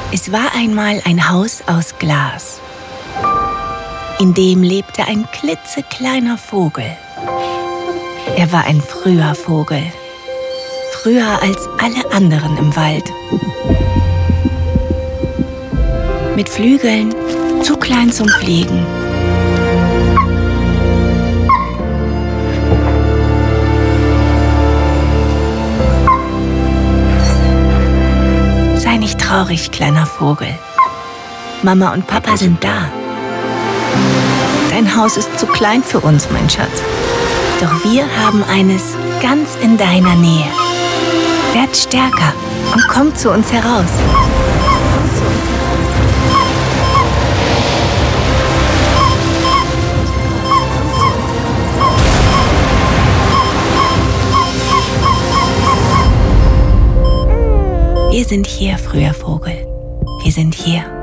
Es war einmal ein Haus aus Glas. In dem lebte ein klitzekleiner Vogel. Er war ein früher Vogel. Früher als alle anderen im Wald. Mit Flügeln, zu klein zum Fliegen. Sei nicht traurig, kleiner Vogel. Mama und Papa sind da. Dein Haus ist zu klein für uns, mein Schatz. Doch wir haben eines ganz in deiner Nähe. Werd stärker und komm zu uns heraus. Wir sind hier, früher Vogel. Wir sind hier.